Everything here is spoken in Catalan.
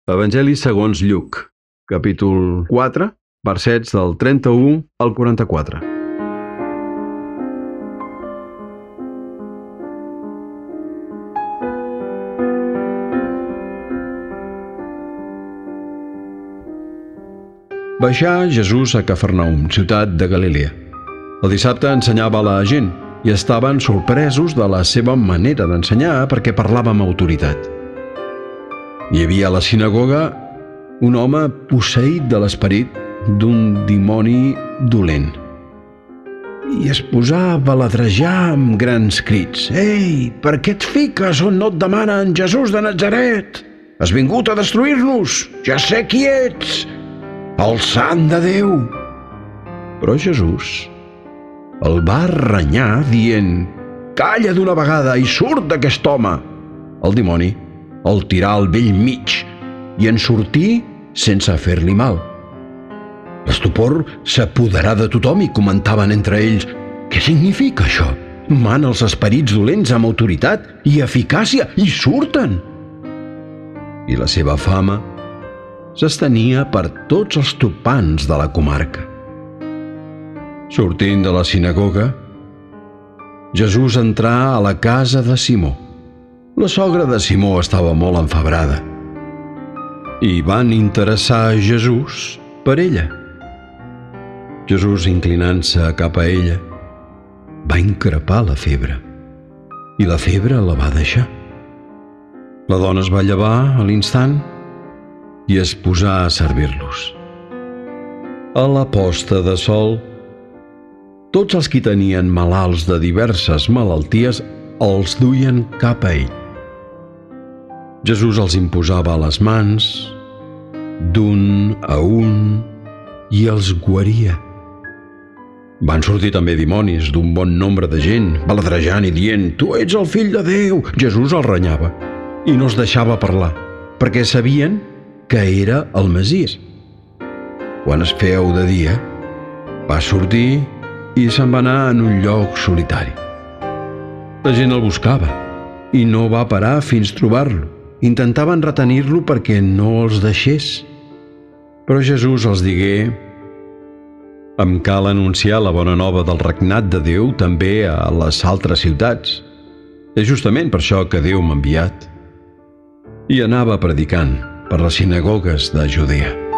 Evangeli segons Lluc, capítol 4, versets del 31 al 44. Baixà Jesús a Cafarnaum, ciutat de Galilea. El dissabte ensenyava a la gent i estaven sorpresos de la seva manera d'ensenyar perquè parlava amb autoritat. Hi havia a la sinagoga un home posseït de l'esperit d'un dimoni dolent. I es posava a baladrejar amb grans crits. «Ei, per què et fiques on no et demanen Jesús de Natzaret? Has vingut a destruir-nos! Ja sé qui ets! El sant de Déu!» Però Jesús el va renyar dient: «Calla d'una vegada i surt d'aquest home!» El dimoni el tirà al bell mig i en sortí sense fer-li mal. L'estupor s'apoderà de tothom i comentaven entre ells: «Què significa això? Mana els esperits dolents amb autoritat i eficàcia i surten!» I la seva fama s'estenia per tots els topants de la comarca. Sortint de la sinagoga, Jesús entrà a la casa de Simó. La sogra de Simó estava molt enfebrada i van interessar Jesús per ella. Jesús, inclinant-se cap a ella, va increpar la febre i la febre la va deixar. La dona es va llevar a l'instant i es posà a servir-los. A la posta de sol, tots els qui tenien malalts de diverses malalties els duien cap a ell. Jesús els imposava les mans d'un a un i els guaria. Van sortir també dimonis d'un bon nombre de gent, baladrejant i dient: «Tu ets el fill de Déu!» Jesús els renyava i no els deixava parlar, perquè sabien que era el Messies. Quan es feu de dia, va sortir i se'n va anar en un lloc solitari. La gent el buscava i no va parar fins trobar-lo. Intentaven retenir-lo perquè no els deixés. Però Jesús els digué: «Em cal anunciar la bona nova del regnat de Déu també a les altres ciutats. És justament per això que Déu m'ha enviat». I anava predicant per les sinagogues de Judea.